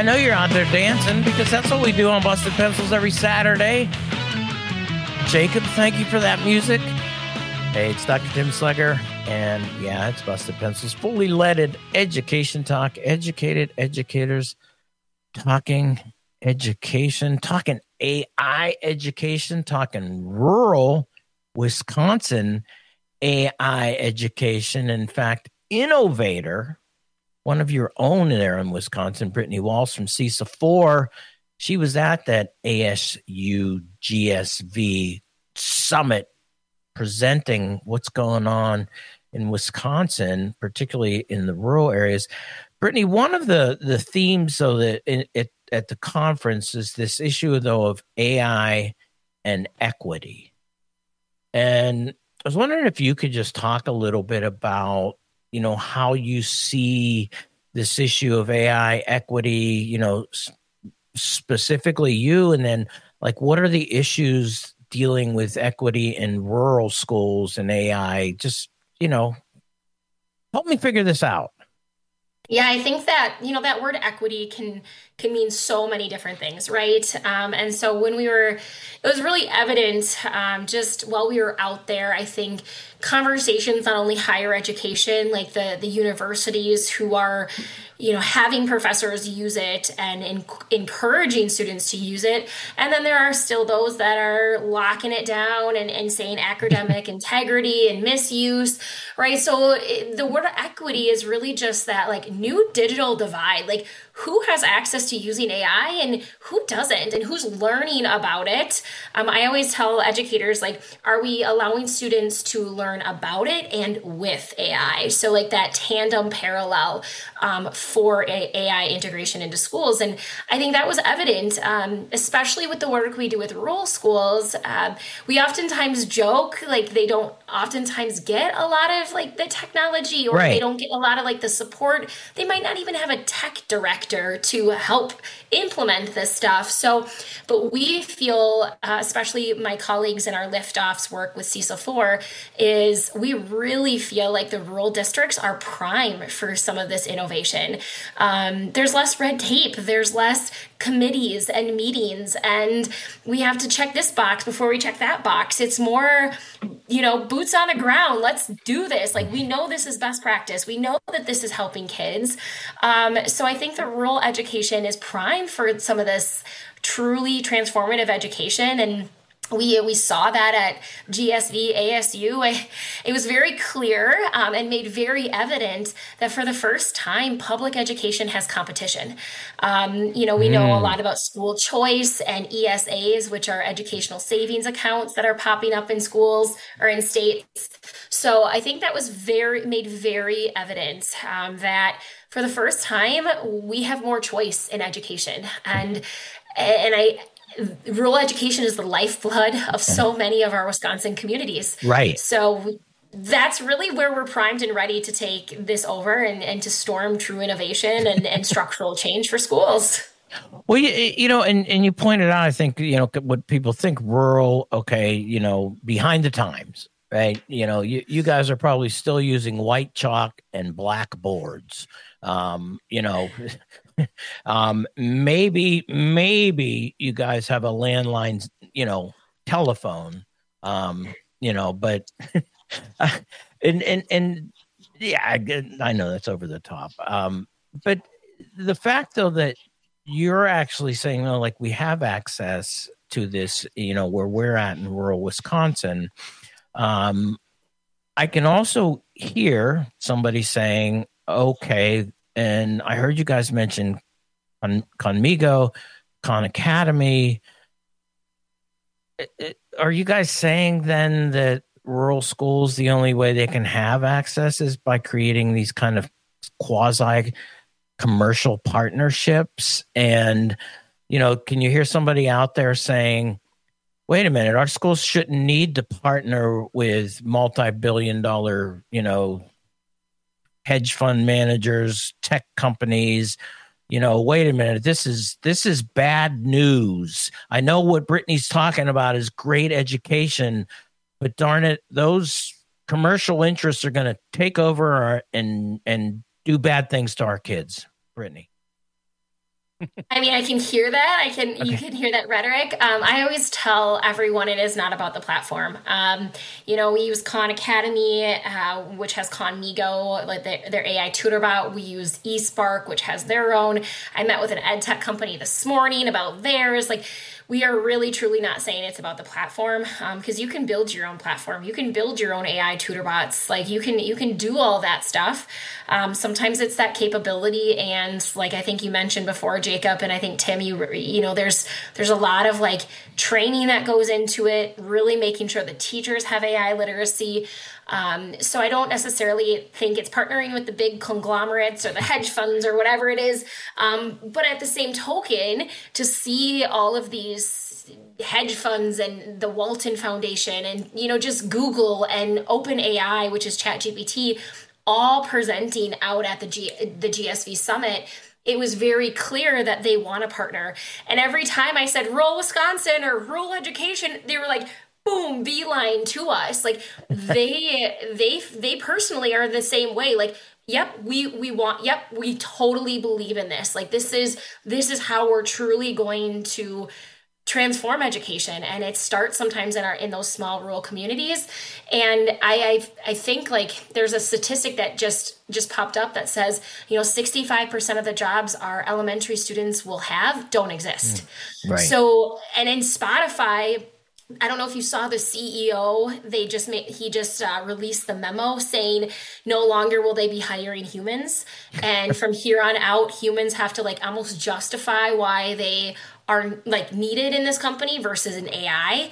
know you're out there dancing because that's what we do on Busted Pencils every Saturday. Jacob, thank you for that music. Hey, it's Doctor Tim Slegger, and yeah, it's Busted Pencils, fully leaded education talk, educated educators talking education, talking A I education, talking rural Wisconsin A I education. In fact, Innovator, one of your own there in Wisconsin, Brittany Walsh from C I S A four, she was at that A S U G S V summit presenting what's going on in Wisconsin, particularly in the rural areas. Brittany, one of the, the themes, though, that it, it, at the conference is this issue, though, of A I and equity. And I was wondering if you could just talk a little bit about, you know, how you see this issue of A I equity, you know, s- specifically you, and then like, what are the issues dealing with equity in rural schools and A I? Just, you know, help me figure this out. Yeah, I think that, you know, that word equity can can mean so many different things, right? Um, and so when we were, it was really evident um, just while we were out there, I think conversations on only higher education, like the the universities who are, you know, having professors use it and in, encouraging students to use it. And then there are still those that are locking it down and, and saying academic integrity and misuse, right? So it, the word equity is really just that like new digital divide, like who has access to using A I and who doesn't, and who's learning about it. Um, I always tell educators, like, are we allowing students to learn about it and with A I? So like that tandem parallel um, for a AI integration into schools. And I think that was evident, um, especially with the work we do with rural schools. Um, we oftentimes joke, like they don't oftentimes get a lot of like the technology, or right. They don't get a lot of like the support. They might not even have a tech director to help implement this stuff. So, but we feel, uh, especially my colleagues in our liftoffs work with C I S A four, is we really feel like the rural districts are prime for some of this innovation. Um, there's less red tape, there's less committees and meetings, and we have to check this box before we check that box. It's more, you know, boots on the ground. Let's do this. Like, we know this is best practice. We know that this is helping kids. Um, so I think that rural education is prime for some of this truly transformative education. And We we saw that at G S V, A S U. It was very clear um, and made very evident that for the first time, public education has competition. Um, you know, we mm. know a lot about school choice and E S As, which are educational savings accounts that are popping up in schools or in states. So I think that was very made very evident um, that for the first time, we have more choice in education. And and I. Rural education is the lifeblood of so many of our Wisconsin communities. Right. So that's really where we're primed and ready to take this over and, and to storm true innovation and, and structural change for schools. Well, you, you know, and, and you pointed out, I think, you know, what people think rural, okay, you know, behind the times, right? You know, you, you guys are probably still using white chalk and black boards. Um, you know, um, maybe, maybe you guys have a landline, you know, telephone, um, you know, but, and, and, and yeah, I, I know that's over the top. Um, but the fact though, that you're actually saying, no, like we have access to this, you know, where we're at in rural Wisconsin. Um, I can also hear somebody saying, okay, and I heard you guys mention Con- Conmigo, Khan Academy. It, it, are you guys saying then that rural schools, the only way they can have access is by creating these kind of quasi commercial partnerships? And, you know, can you hear somebody out there saying, wait a minute, our schools shouldn't need to partner with multi-billion dollar, you know, hedge fund managers, tech companies? You know, wait a minute, this is this is bad news. I know what Brittany's talking about is great education, but darn it, those commercial interests are going to take over our, and and do bad things to our kids. Brittany. I mean, I can hear that. I can, okay. You can hear that rhetoric. Um, I always tell everyone it is not about the platform. Um, you know, we use Khan Academy, uh, which has Khanmigo, like their, their A I tutor bot. We use eSpark, which has their own. I met with an ed tech company this morning about theirs. Like, we are really, truly not saying it's about the platform, because um, you can build your own platform. You can build your own A I tutor bots. Like you can, you can do all that stuff. Um, sometimes it's that capability, and like I think you mentioned before, Jacob, and I think Tim, you you know, there's there's a lot of like training that goes into it. Really making sure the teachers have A I literacy. Um, so I don't necessarily think it's partnering with the big conglomerates or the hedge funds or whatever it is. Um, but at the same token, to see all of these hedge funds and the Walton Foundation and, you know, just Google and OpenAI, which is ChatGPT, all presenting out at the G- the G S V Summit, it was very clear that they want to partner. And every time I said rural Wisconsin or rural education, they were like, boom, beeline to us. Like they, they, they personally are the same way. Like, yep, we, we want, yep, we totally believe in this. Like this is, this is how we're truly going to transform education. And it starts sometimes in our, in those small rural communities. And I, I, I think like there's a statistic that just, just popped up that says, you know, sixty-five percent of the jobs our elementary students will have don't exist. Mm, right. So, and in Spotify, I don't know if you saw the C E O, they just made, he just uh, released the memo saying no longer will they be hiring humans. And from here on out, humans have to like almost justify why they are like needed in this company versus an A I.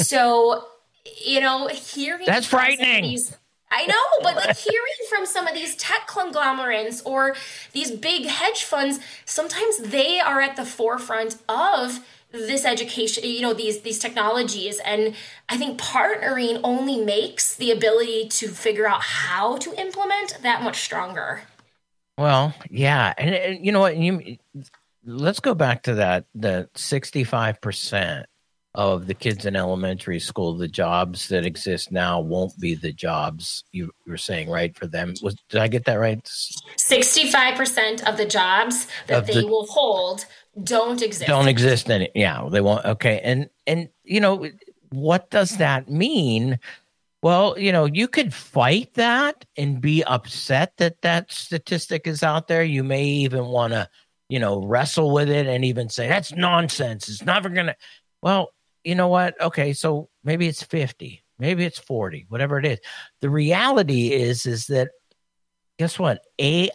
So, you know, hearing that's frightening. These, I know, but like hearing from some of these tech conglomerates or these big hedge funds, sometimes they are at the forefront of this education, you know, these these technologies. And I think partnering only makes the ability to figure out how to implement that much stronger. Well, yeah. And, and you know what? You, let's go back to that, the sixty-five percent of the kids in elementary school, the jobs that exist now won't be the jobs you were saying, right? For them. Was, did I get that right? sixty-five percent of the jobs that of they the, will hold don't exist. Don't exist in it. Yeah, they won't. Okay. And, and, you know, what does that mean? Well, you know, you could fight that and be upset that that statistic is out there. You may even want to, you know, wrestle with it and even say, that's nonsense. It's never going to, well, you know what? Okay. So maybe it's fifty, maybe it's forty, whatever it is. The reality is, is that guess what? A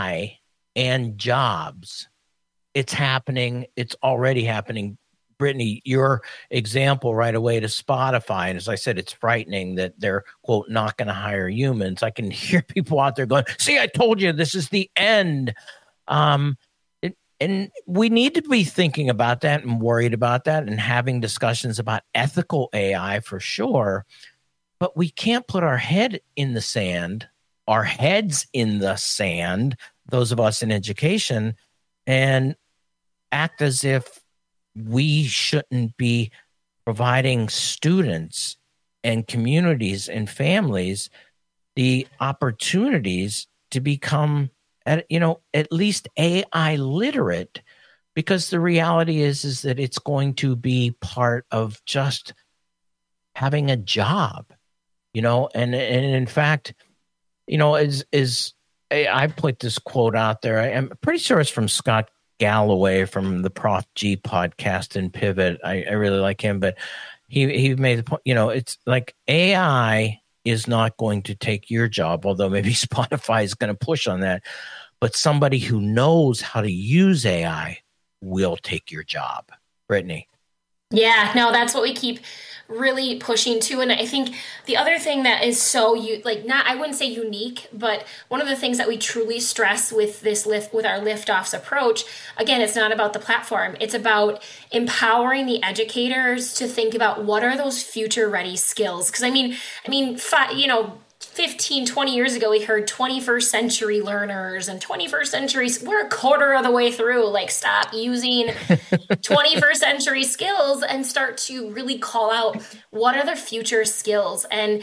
I and jobs, it's happening. It's already happening. Brittany, your example right away to Spotify. And as I said, it's frightening that they're, quote, not going to hire humans. I can hear people out there going, see, I told you this is the end. Um, it, and we need to be thinking about that and worried about that and having discussions about ethical A I for sure. But we can't put our head in the sand, our heads in the sand, those of us in education, and act as if we shouldn't be providing students and communities and families the opportunities to become, at, you know, at least A I literate, because the reality is, is that it's going to be part of just having a job, you know, and, and in fact, you know, is, is I put this quote out there. I'm pretty sure it's from Scott Galloway from the Prof G podcast and Pivot. I, I really like him, but he, he made the point, you know, it's like A I is not going to take your job, although maybe Spotify is going to push on that, but somebody who knows how to use A I will take your job. Brittany. Yeah, no, that's what we keep really pushing to. And I think the other thing that is so you like not I wouldn't say unique, but one of the things that we truly stress with this lift with our liftoffs approach, again, it's not about the platform. It's about empowering the educators to think about what are those future ready skills. Because I mean, I mean, fi- you know, fifteen, twenty years ago, we heard twenty-first century learners and twenty-first century, we're a quarter of the way through, like stop using twenty-first century skills and start to really call out what are the future skills. And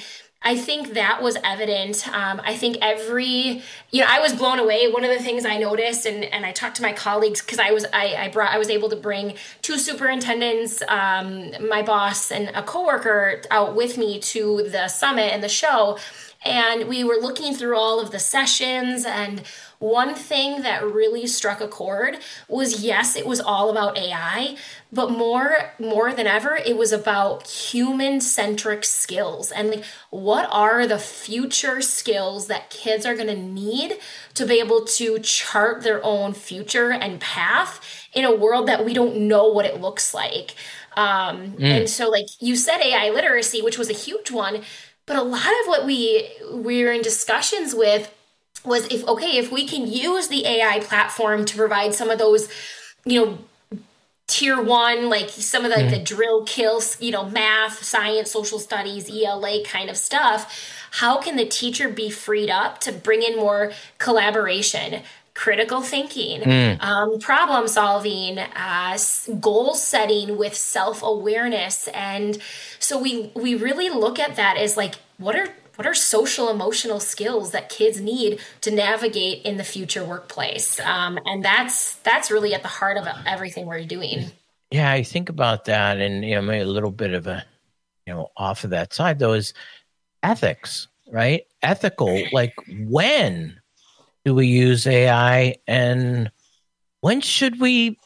I think that was evident. Um, I think every, you know, I was blown away. One of the things I noticed, and, and I talked to my colleagues, because I was I, I brought I was able to bring two superintendents, um, my boss and a coworker out with me to the summit and the show, and we were looking through all of the sessions. And one thing that really struck a chord was, yes, it was all about A I, but more more than ever, it was about human-centric skills. And like, what are the future skills that kids are going to need to be able to chart their own future and path in a world that we don't know what it looks like? Um, mm. And so, like you said, A I literacy, which was a huge one, but a lot of what we we were in discussions with was, if, okay, if we can use the A I platform to provide some of those, you know, tier one, like some of the, mm. the drill kills, you know, math, science, social studies, E L A kind of stuff, how can the teacher be freed up to bring in more collaboration, critical thinking, mm. um, problem solving, uh, goal setting with self-awareness? And so we we really look at that as like, what are what are social emotional skills that kids need to navigate in the future workplace? Um, and that's that's really at the heart of everything we're doing. Yeah, I think about that, and you know, maybe a little bit of a, you know, off of that side though, is ethics, right? Ethical, like when do we use A I, and when should we,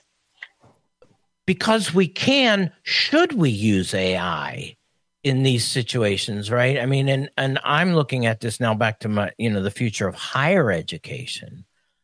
because we can, should we use A I in these situations, right? I mean, and and I'm looking at this now back to my, you know, the future of higher education,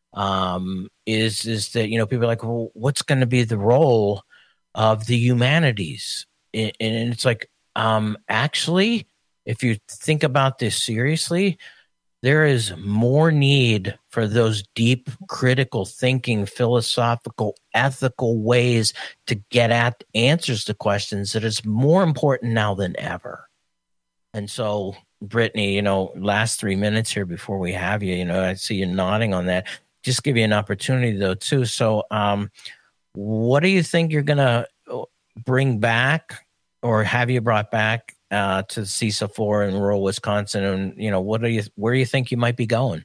um, is is that, you know, people are like, well, what's going to be the role of the humanities? And it's like, um, actually, if you think about this seriously, there is more need for those deep, critical thinking, philosophical, ethical ways to get at answers to questions that is more important now than ever. And so, Brittany, you know, last three minutes here before we have you, you know, I see you nodding on that. Just give you an opportunity, though, too. So um, what do you think you're going to bring back, or have you brought back, uh, to C I S A four in rural Wisconsin? And, you know, what do you, where do you think you might be going?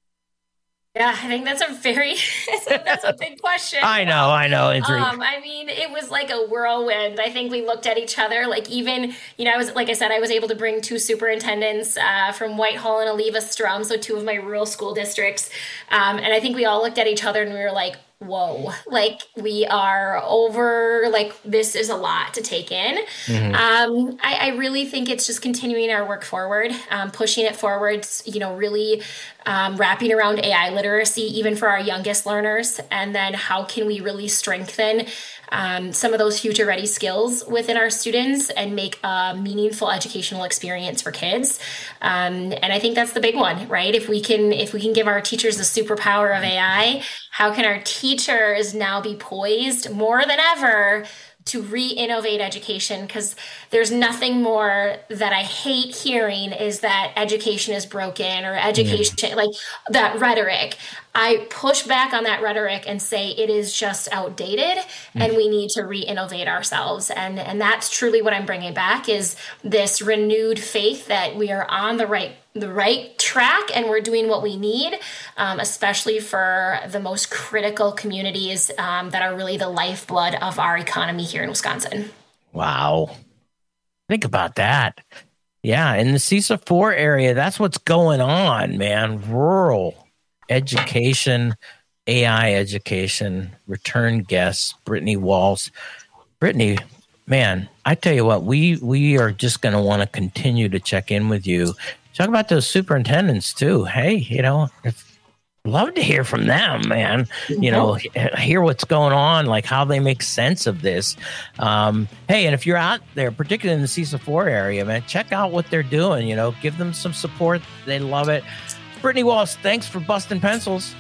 Yeah, I think that's a very, that's a big question. I know, I know. Um, I mean, it was like a whirlwind. I think we looked at each other, like even, you know, I was, like I said, I was able to bring two superintendents uh, from Whitehall and Aliva Strum, so two of my rural school districts. Um, and I think we all looked at each other and we were like, whoa, like we are over, like this is a lot to take in. Mm-hmm. Um, I, I really think it's just continuing our work forward, um, pushing it forward, you know, really um, wrapping around A I literacy, even for our youngest learners. And then how can we really strengthen um, some of those future ready skills within our students and make a meaningful educational experience for kids. Um, and I think that's the big one, right? If we can, if we can give our teachers the superpower of A I, how can our teachers now be poised more than ever to re-innovate education? Because there's nothing more that I hate hearing is that education is broken, or education, mm. like that rhetoric. I push back on that rhetoric and say it is just outdated, mm. and we need to re-innovate ourselves. And, and that's truly what I'm bringing back, is this renewed faith that we are on the right the right track and we're doing what we need, um, especially for the most critical communities um, that are really the lifeblood of our economy here in Wisconsin. Wow. Think about that. Yeah, in the C I S A four area, that's what's going on, man. Rural education, A I education, return guests, Brittany Walls. Brittany, man, I tell you what, we, we are just going to want to continue to check in with you. Talk about those superintendents too. Hey, you know, if, love to hear from them, man. You know, hear what's going on, like how they make sense of this. Um, hey, and if you're out there, particularly in the C I S A four area, man, check out what they're doing. You know, give them some support. They love it. Brittany Walsh, thanks for busting pencils.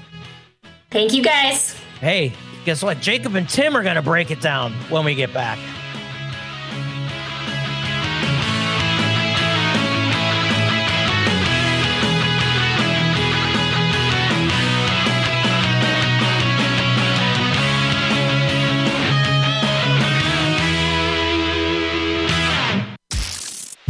Thank you, guys. Hey, guess what? Jacob and Tim are going to break it down when we get back.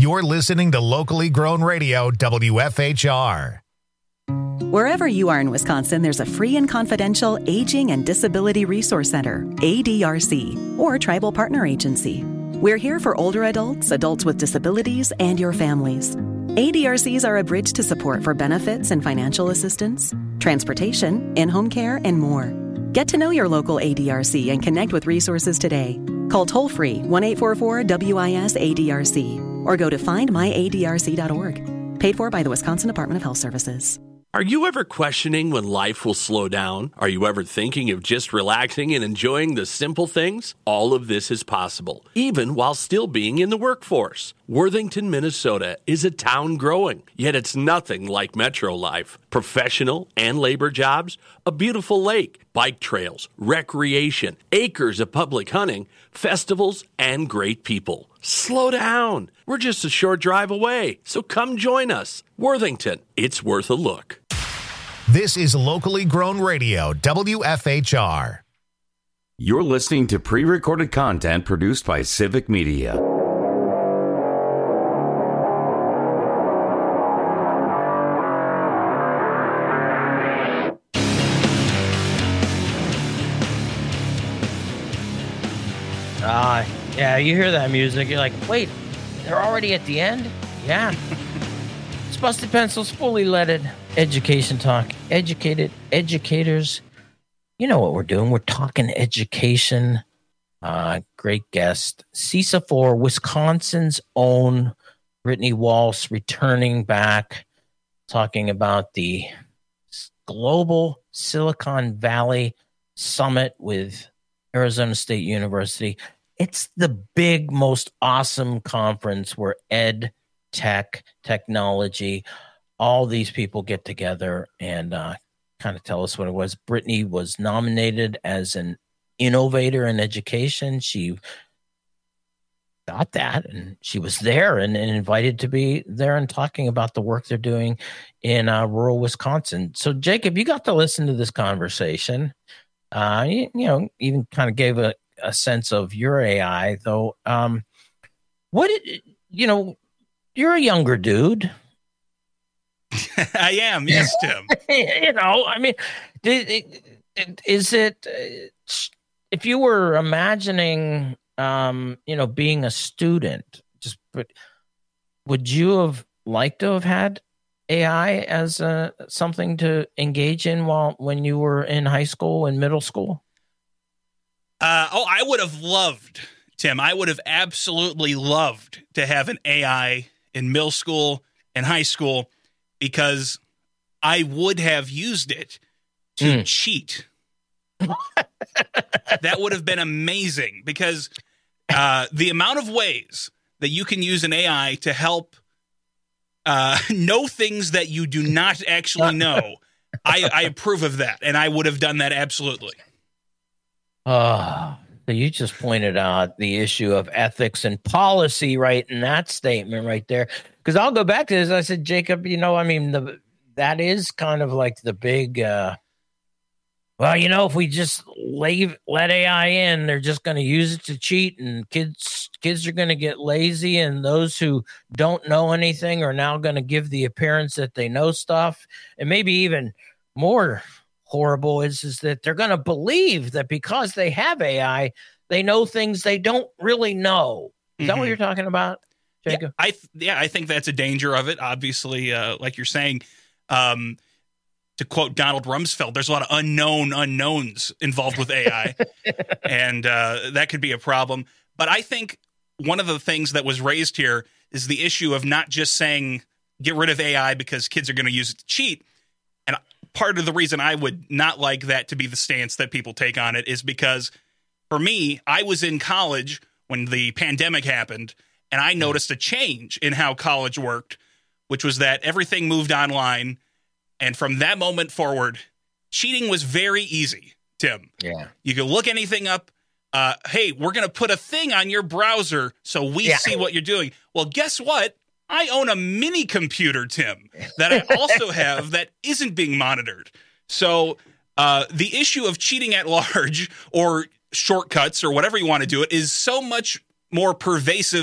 You're listening to Locally Grown Radio, W F H R. Wherever you are in Wisconsin, there's a free and confidential Aging and Disability Resource Center, A D R C, or Tribal Partner Agency. We're here for older adults, adults with disabilities, and your families. A D R Cs are a bridge to support for benefits and financial assistance, transportation, in-home care, and more. Get to know your local A D R C and connect with resources today. Call toll-free one eight four four W I S A D R C or go to find my A D R C dot org. Paid for by the Wisconsin Department of Health Services. Are you ever questioning when life will slow down? Are you ever thinking of just relaxing and enjoying the simple things? All of this is possible, even while still being in the workforce. Worthington, Minnesota is a town growing, yet it's nothing like metro life. Professional and labor jobs, a beautiful lake, bike trails, recreation, acres of public hunting, festivals, and great people. Slow down. We're just a short drive away, so come join us. Worthington, it's worth a look. This is Locally Grown Radio, W F H R. You're listening to pre-recorded content produced by Civic Media. Ah, uh, yeah, you hear that music, you're like, wait, they're already at the end? Yeah. It's Busted Pencils, fully leaded education talk. Educated educators. You know what we're doing. We're talking education. Uh, great guest. C I S A four, Wisconsin's own Brittany Walsh, returning back, talking about the Global Silicon Valley Summit with Arizona State University. It's the big, most awesome conference where ed, tech, technology, all these people get together and uh, kind of tell us what it was. Brittany was nominated as an innovator in education. She got that, and she was there and, and invited to be there and talking about the work they're doing in uh, rural Wisconsin. So, Jacob, you got to listen to this conversation. Uh, you, you know, even kind of gave a, a sense of your A I, though. Um, what did, you know, you're a younger dude. I am, yes, Tim. You know, I mean, did, is it, if you were imagining, um, you know, being a student, just would you have liked to have had A I as a, something to engage in while when you were in high school and middle school? Uh, oh, I would have loved, Tim. I would have absolutely loved to have an A I in middle school and high school, because I would have used it to mm. cheat. That would have been amazing, because uh, the amount of ways that you can use an A I to help uh, know things that you do not actually know, I, I approve of that, and I would have done that absolutely. Oh, so you just pointed out the issue of ethics and policy right in that statement right there. Because I'll go back to this. I said, Jacob, you know, I mean, the that is kind of like the big, uh, well, you know, if we just leave, let A I in, they're just going to use it to cheat, and kids kids are going to get lazy, and those who don't know anything are now going to give the appearance that they know stuff. And maybe even more horrible is, is that they're going to believe that because they have A I, they know things they don't really know. Is mm-hmm. that what you're talking about, Jacob? Yeah, I th- yeah, I think that's a danger of it. Obviously, uh, like you're saying, um, to quote Donald Rumsfeld, there's a lot of unknown unknowns involved with A I, and uh, that could be a problem. But I think one of the things that was raised here is the issue of not just saying get rid of A I because kids are going to use it to cheat. And part of the reason I would not like that to be the stance that people take on it is because, for me, I was in college when the pandemic happened, and I noticed a change in how college worked, which was that everything moved online. And from that moment forward, cheating was very easy, Tim. Yeah. You could look anything up. Uh, hey, we're going to put a thing on your browser so we yeah. see what you're doing. Well, guess what? I own a mini computer, Tim, that I also have that isn't being monitored. So uh, the issue of cheating at large or shortcuts or whatever you want to do it is so much more pervasive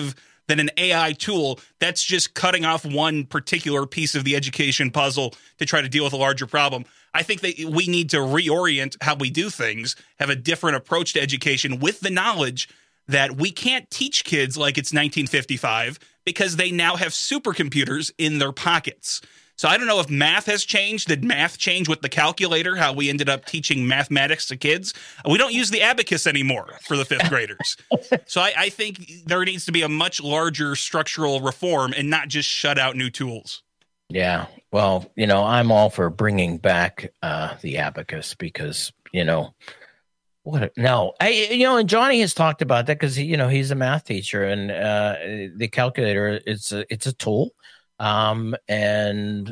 than an A I tool that's just cutting off one particular piece of the education puzzle to try to deal with a larger problem. I think that we need to reorient how we do things, have a different approach to education with the knowledge that we can't teach kids like it's nineteen fifty-five because they now have supercomputers in their pockets. So I don't know if math has changed. Did math change with the calculator, how we ended up teaching mathematics to kids? We don't use the abacus anymore for the fifth graders. So I, I think there needs to be a much larger structural reform and not just shut out new tools. Yeah. Well, you know, I'm all for bringing back uh, the abacus because, you know, what? A, no, I, you know, and Johnny has talked about that because, you know, he's a math teacher and uh, the calculator, it's a, it's a tool. Um, and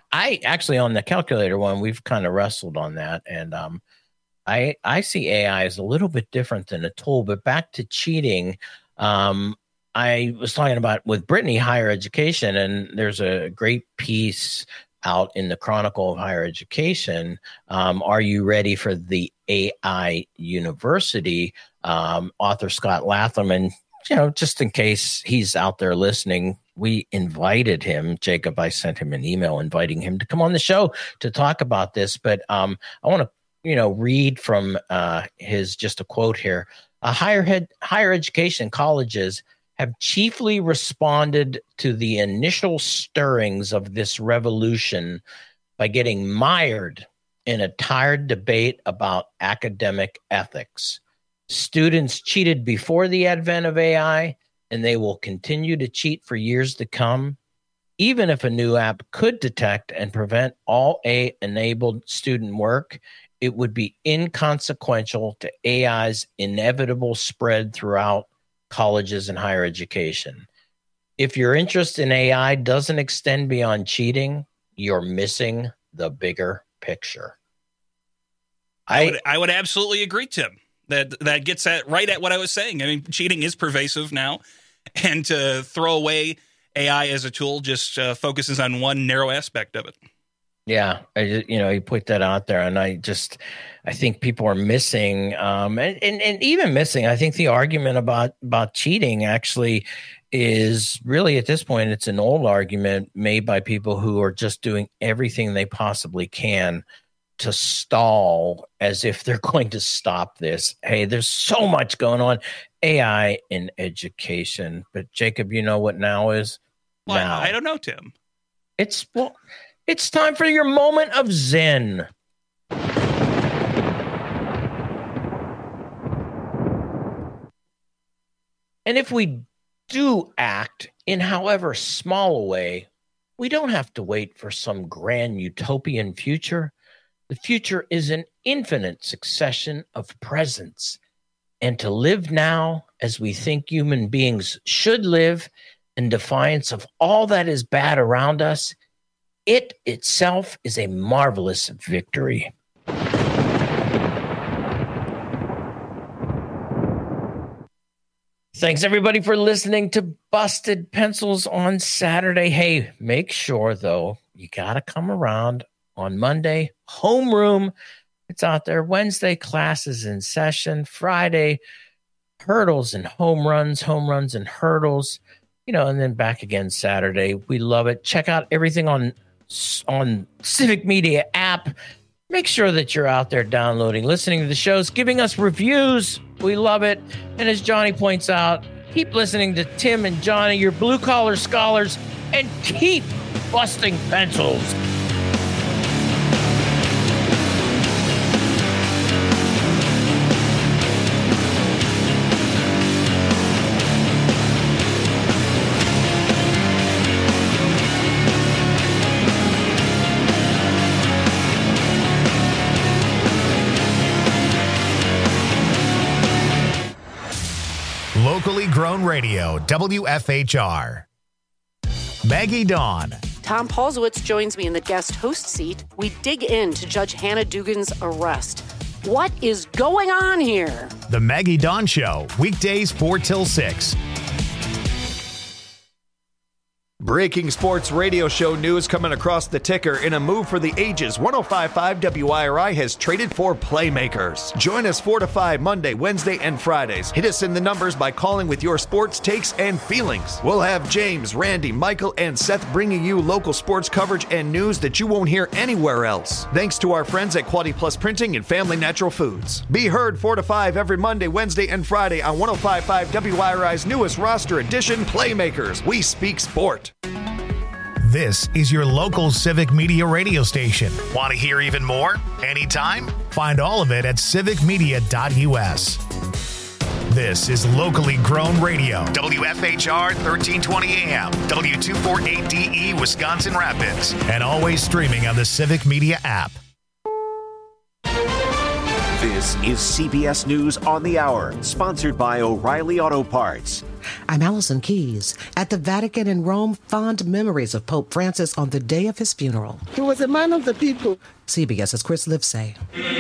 I actually on the calculator one, we've kind of wrestled on that. And, um, I, I see A I as a little bit different than a tool, but back to cheating. Um, I was talking about with Brittany higher education, and there's a great piece out in the Chronicle of Higher Education. Um, Are you ready for the A I University? Um, author Scott Latham. And, you know, just in case he's out there listening, we invited him, Jacob, I sent him an email inviting him to come on the show to talk about this. But um, I want to, you know, read from uh, his, just a quote here. Uh, higher, head, higher education colleges have chiefly responded to the initial stirrings of this revolution by getting mired in a tired debate about academic ethics. Students cheated before the advent of A I, and they will continue to cheat for years to come. Even if a new app could detect and prevent all A I-enabled student work, it would be inconsequential to A I's inevitable spread throughout colleges and higher education. If your interest in A I doesn't extend beyond cheating, you're missing the bigger picture. I, I would, I would absolutely agree, Tim. That that gets at right at what I was saying. I mean, cheating is pervasive now, and to throw away A I as a tool just uh, focuses on one narrow aspect of it. Yeah, I, you know, you put that out there, and I just, I think people are missing, um, and, and and even missing. I think the argument about about cheating actually is really at this point, it's an old argument made by people who are just doing everything they possibly can to stall as if they're going to stop this. Hey, there's so much going on. A I in education. But Jacob, you know what now is? Well, now. I don't know, Tim. It's well, it's time for your moment of zen. And if we do act in however small a way, we don't have to wait for some grand utopian future. The future is an infinite succession of presents, and to live now as we think human beings should live in defiance of all that is bad around us, it itself is a marvelous victory. Thanks, everybody, for listening to Busted Pencils on Saturday. Hey, make sure, though, you got to come around on Monday. Homeroom, it's out there. Wednesday, classes in session. Friday, hurdles and home runs, home runs and hurdles. You know, and then back again Saturday. We love it. Check out everything on, on Civic Media app. Make sure that you're out there downloading, listening to the shows, giving us reviews. We love it. And as Johnny points out, keep listening to Tim and Johnny, your blue-collar scholars, and keep busting pencils. Locally grown radio, W F H R. Maggie Dawn. Tom Paulsowitz joins me in the guest host seat. We dig into Judge Hannah Dugan's arrest. What is going on here? The Maggie Dawn Show, weekdays four till six. Breaking sports radio show news coming across the ticker. In a move for the ages, one oh five point five W I R I has traded for playmakers. Join us four to five Monday, Wednesday, and Fridays. Hit us in the numbers by calling with your sports takes and feelings. We'll have James, Randy, Michael, and Seth bringing you local sports coverage and news that you won't hear anywhere else. Thanks to our friends at Quality Plus Printing and Family Natural Foods. Be heard four to five every Monday, Wednesday, and Friday on one oh five point five W I R I's newest roster edition, Playmakers. We speak sport. This is your local Civic Media radio station. Want to hear even more? Anytime? Find all of it at civic media dot U S. This is locally grown radio. W F H R thirteen twenty A M, W two forty-eight D E, Wisconsin Rapids, and always streaming on the Civic Media app. This is C B S News on the Hour, sponsored by O'Reilly Auto Parts. I'm Allison Keys. At the Vatican in Rome, fond memories of Pope Francis on the day of his funeral. He was a man of the people. CBS's Chris Livesay.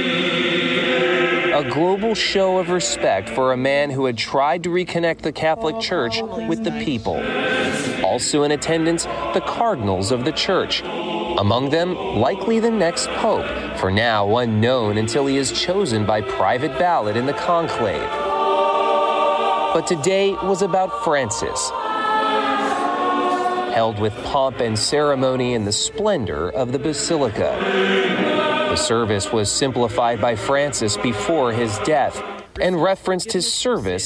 A global show of respect for a man who had tried to reconnect the Catholic Church with the people. Also in attendance, the cardinals of the church. Among them, likely the next pope, for now unknown until he is chosen by private ballot in the conclave. But today was about Francis, held with pomp and ceremony in the splendor of the Basilica. The service was simplified by Francis before his death and referenced his service